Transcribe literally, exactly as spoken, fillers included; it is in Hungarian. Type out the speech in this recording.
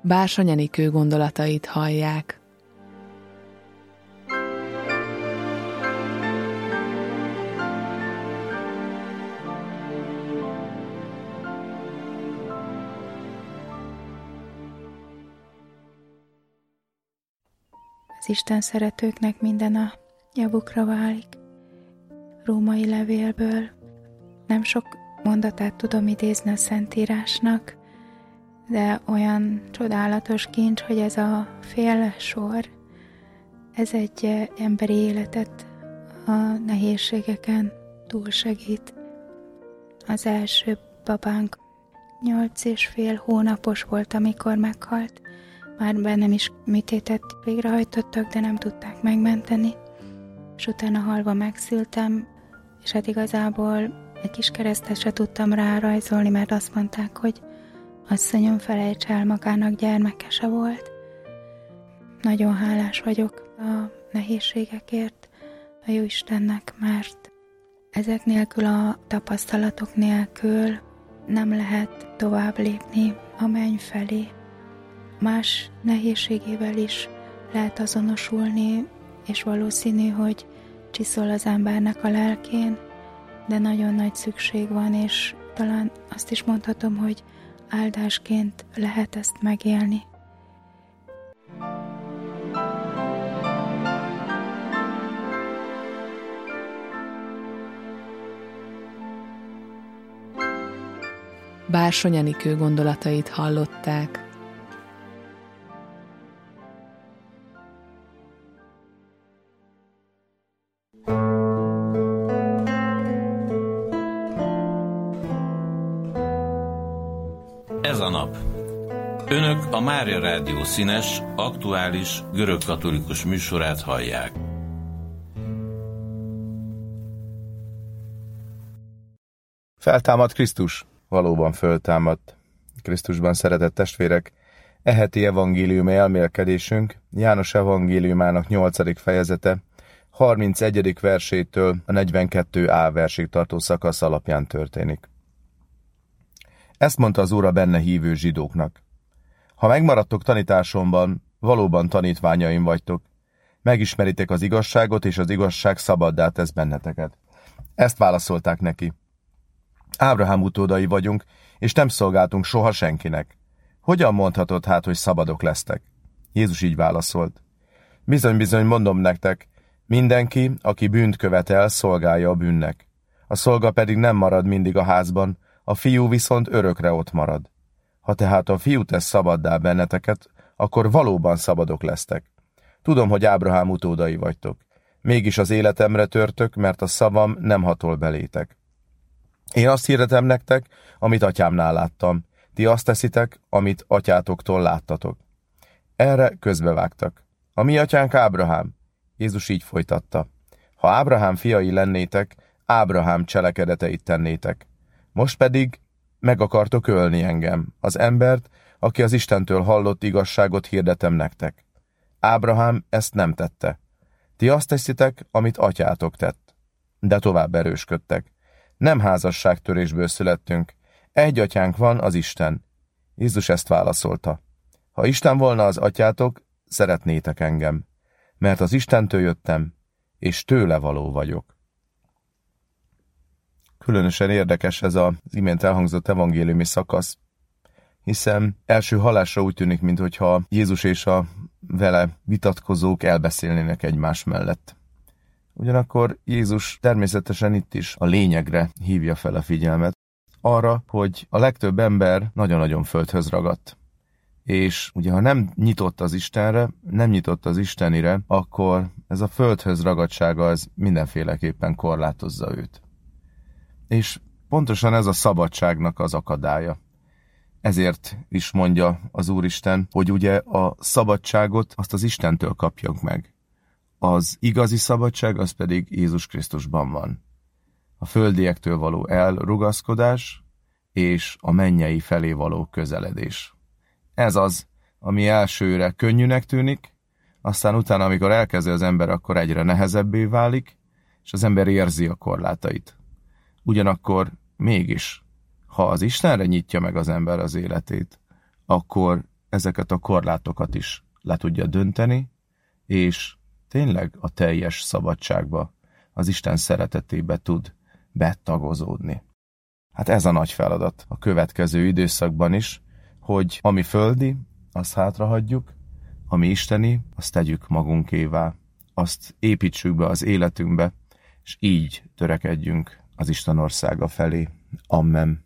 Bársony Enikő gondolatait hallják. Az Isten szeretőknek minden a javukra válik. Római levélből nem sok mondatát tudom idézni a Szentírásnak, de olyan csodálatos kincs, hogy ez a fél sor, ez egy emberi életet a nehézségeken túlsegít. Az első babánk nyolc és fél hónapos volt, amikor meghalt. Már bennem is műtétet végrehajtottak, de nem tudták megmenteni. És utána halva megszültem, és hát igazából egy kis keresztet se tudtam rárajzolni, mert azt mondták, hogy asszonyom, felejts el, magának gyermeke se volt. Nagyon hálás vagyok a nehézségekért a Jóistennek, mert ezek nélkül, a tapasztalatok nélkül nem lehet tovább lépni a menny felé. Más nehézségével is lehet azonosulni, és valószínű, hogy csiszol az embernek a lelkén, de nagyon nagy szükség van, és talán azt is mondhatom, hogy áldásként lehet ezt megélni. Bársony Enikő gondolatait hallották. Ez a nap. Önök a Mária Rádió színes, aktuális, görögkatolikus műsorát hallják. Feltámad Krisztus, valóban föltámadt. Krisztusban szeretett testvérek, e heti evangéliumi elmélkedésünk János evangéliumának nyolcadik fejezete, harmincegyedik versétől a negyvenkettő á versig tartó szakasz alapján történik. Ezt mondta az Úr a benne hívő zsidóknak. Ha megmaradtok tanításomban, valóban tanítványaim vagytok. Megismeritek az igazságot, és az igazság szabaddá tesz benneteket. Ezt válaszolták neki. Ábrahám utódai vagyunk, és nem szolgáltunk soha senkinek. Hogyan mondhatod hát, hogy szabadok lesztek? Jézus így válaszolt. Bizony-bizony mondom nektek, mindenki, aki bűnt követel, szolgálja a bűnnek. A szolga pedig nem marad mindig a házban, a fiú viszont örökre ott marad. Ha tehát a fiú tesz szabaddá benneteket, akkor valóban szabadok lesztek. Tudom, hogy Ábrahám utódai vagytok. Mégis az életemre törtök, mert a szavam nem hatol belétek. Én azt hirdetem nektek, amit atyámnál láttam. Ti azt teszitek, amit atyátoktól láttatok. Erre közbevágtak. A mi atyánk Ábrahám. Jézus így folytatta. Ha Ábrahám fiai lennétek, Ábrahám cselekedeteit tennétek. Most pedig meg akartok ölni engem, az embert, aki az Istentől hallott igazságot hirdetem nektek. Ábrahám ezt nem tette. Ti azt teszitek, amit atyátok tett. De tovább erősködtek. Nem házasságtörésből születtünk. Egy atyánk van, az Isten. Jézus ezt válaszolta. Ha Isten volna az atyátok, szeretnétek engem, mert az Istentől jöttem, és tőle való vagyok. Különösen érdekes ez az imént elhangzott evangéliumi szakasz, hiszen első hallásra úgy tűnik, mintha Jézus és a vele vitatkozók elbeszélnének egymás mellett. Ugyanakkor Jézus természetesen itt is a lényegre hívja fel a figyelmet, arra, hogy a legtöbb ember nagyon-nagyon földhöz ragadt. És ugye, ha nem nyitott az Istenre, nem nyitott az Istenire, akkor ez a földhöz ragadtsága az mindenféleképpen korlátozza őt. És pontosan ez a szabadságnak az akadálya. Ezért is mondja az Úristen, hogy ugye a szabadságot azt az Istentől kapjuk meg. Az igazi szabadság az pedig Jézus Krisztusban van. A földiektől való elrugaszkodás és a mennyei felé való közeledés. Ez az, ami elsőre könnyűnek tűnik, aztán utána, amikor elkezdi az ember, akkor egyre nehezebbé válik, és az ember érzi a korlátait. Ugyanakkor mégis, ha az Istenre nyitja meg az ember az életét, akkor ezeket a korlátokat is le tudja dönteni, és tényleg a teljes szabadságba, az Isten szeretetébe tud betagozódni. Hát ez a nagy feladat a következő időszakban is, hogy ami földi, azt hátrahagyjuk, ami isteni, azt tegyük magunkévá, azt építsük be az életünkbe, és így törekedjünk az Isten országa felé. Amen.